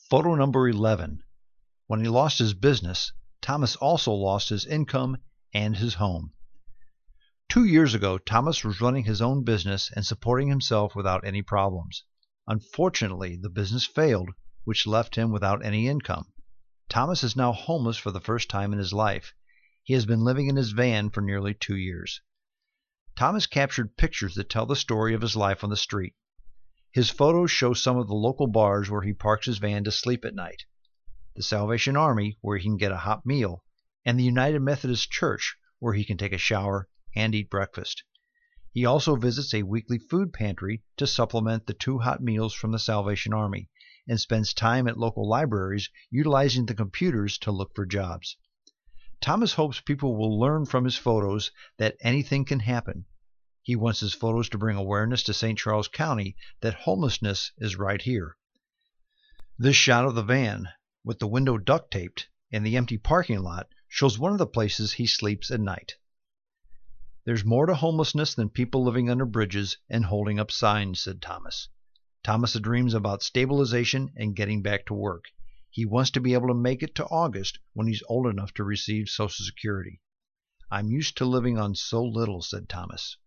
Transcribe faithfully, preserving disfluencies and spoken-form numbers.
Photo number eleven. When he lost his business, Thomas also lost his income and his home. Two years ago, Thomas was running his own business and supporting himself without any problems. Unfortunately, the business failed, which left him without any income. Thomas is now homeless for the first time in his life. He has been living in his van for nearly two years. Thomas captured pictures that tell the story of his life on the street. His photos show some of the local bars where he parks his van to sleep at night, the Salvation Army where he can get a hot meal, and the United Methodist Church where he can take a shower and eat breakfast. He also visits a weekly food pantry to supplement the two hot meals from the Salvation Army, and spends time at local libraries utilizing the computers to look for jobs. Thomas hopes people will learn from his photos that anything can happen. He wants his photos to bring awareness to Saint Charles County that homelessness is right here. This shot of the van, with the window duct taped, and the empty parking lot, shows one of the places he sleeps at night. There's more to homelessness than people living under bridges and holding up signs, said Thomas. Thomas dreams about stabilization and getting back to work. He wants to be able to make it to August when he's old enough to receive Social Security. I'm used to living on so little, said Thomas.